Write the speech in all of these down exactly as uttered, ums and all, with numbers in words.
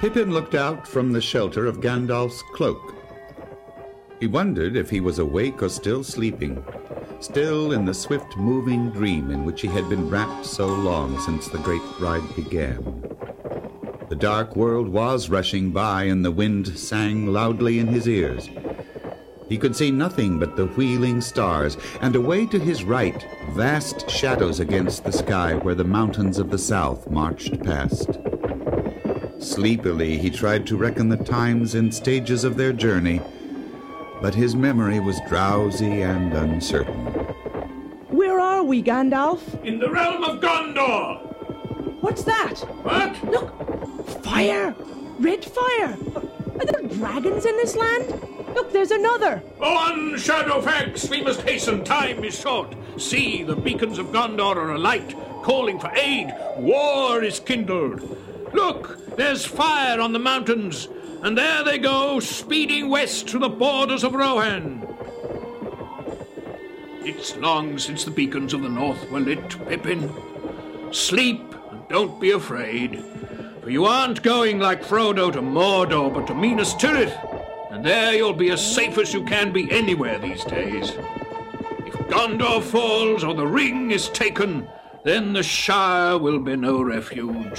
Pippin looked out from the shelter of Gandalf's cloak. He wondered if he was awake or still sleeping, still in the swift-moving dream in which he had been wrapped so long since the great ride began. The dark world was rushing by, and the wind sang loudly in his ears. He could see nothing but the wheeling stars, and away to his right, vast shadows against the sky where the mountains of the south marched past. Sleepily, he tried to reckon the times and stages of their journey, but his memory was drowsy and uncertain. Where are we, Gandalf? In the realm of Gondor! What's that? What? Look! Fire! Red fire! Are there dragons in this land? Look, there's another! Go on, Shadowfax! We must hasten. Time is short. See, the beacons of Gondor are alight, calling for aid. War is kindled. Look, there's fire on the mountains, and there they go, speeding west to the borders of Rohan. It's long since the beacons of the north were lit, Pippin. Sleep, and don't be afraid, for you aren't going like Frodo to Mordor, but to Minas Tirith, and there you'll be as safe as you can be anywhere these days. If Gondor falls or the ring is taken, then the Shire will be no refuge.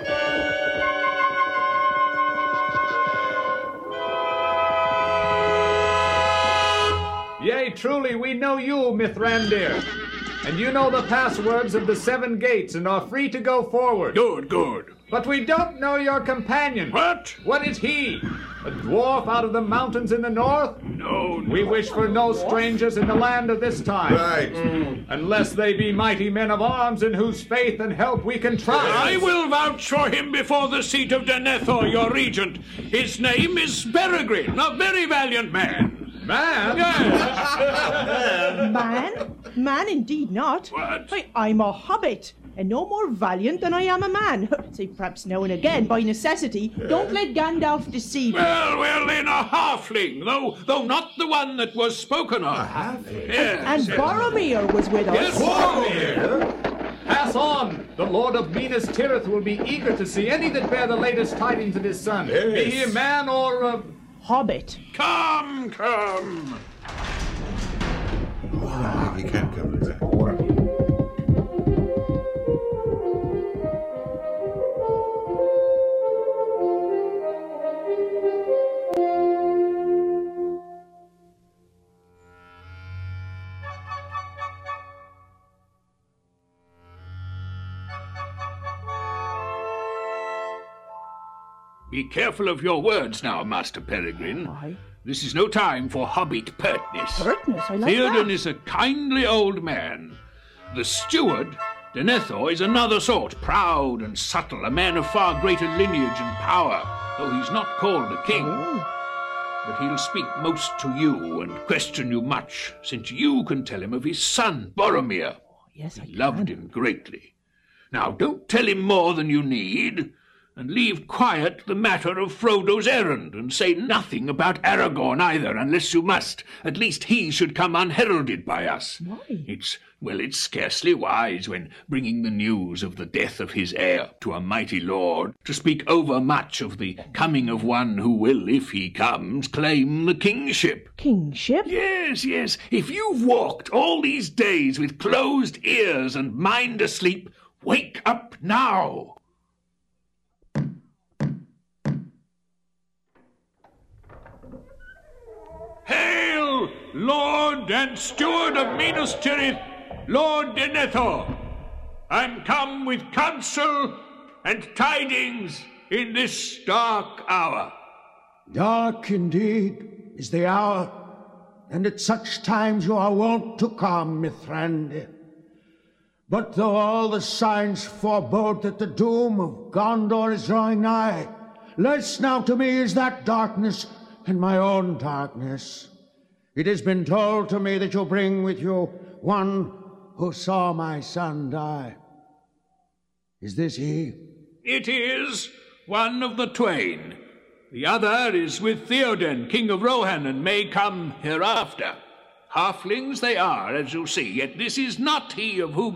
Yea, truly, we know you, Mithrandir, and you know the passwords of the seven gates and are free to go forward. Good, good. But we don't know your companion. What? What is he? A dwarf out of the mountains in the north? No, no. We wish for no strangers in the land of this time. Right. Mm. Unless they be mighty men of arms in whose faith and help we can trust. I will vouch for him before the seat of Denethor, your regent. His name is Peregrine, a very valiant man. Man? Yes. Man? Man indeed not. What? I, I'm a hobbit, and no more valiant than I am a man. Say, perhaps now and again, by necessity. Don't let Gandalf deceive you. Well, well, then a halfling, though though not the one that was spoken of. A halfling? Yes. And yes. Boromir was with us. Yes, Boromir. Pass on! The Lord of Minas Tirith will be eager to see any that bear the latest tidings of his son. Yes. Be he a man or a... Hobbit. Come, come. Oh, he can't come back. Be careful of your words now, Master Peregrine. Why? This is no time for hobbit pertness. Pertness? I like Theoden that. is a kindly old man. The steward, Denethor, is another sort, proud and subtle, a man of far greater lineage and power, though he's not called a king. Oh. But he'll speak most to you and question you much, since you can tell him of his son, Boromir. Yes, I He loved can. him greatly. Now, don't tell him more than you need, and leave quiet the matter of Frodo's errand, and say nothing about Aragorn either, unless you must. At least he should come unheralded by us. Why? It's, well, it's scarcely wise, when bringing the news of the death of his heir to a mighty lord, to speak overmuch of the coming of one who will, if he comes, claim the kingship. Kingship? Yes, yes. If you've walked all these days with closed ears and mind asleep, wake up now. Hail, Lord and Steward of Minas Tirith, Lord Denethor! I'm come with counsel and tidings in this dark hour. Dark indeed is the hour, and at such times you are wont to come, Mithrandir. But though all the signs forebode that the doom of Gondor is drawing nigh, less now to me is that darkness and my own darkness. It has been told to me that you bring with you one who saw my son die. Is this he? It is one of the twain. The other is with Theoden, king of Rohan, and may come hereafter. Halflings they are, as you see, yet this is not he of whom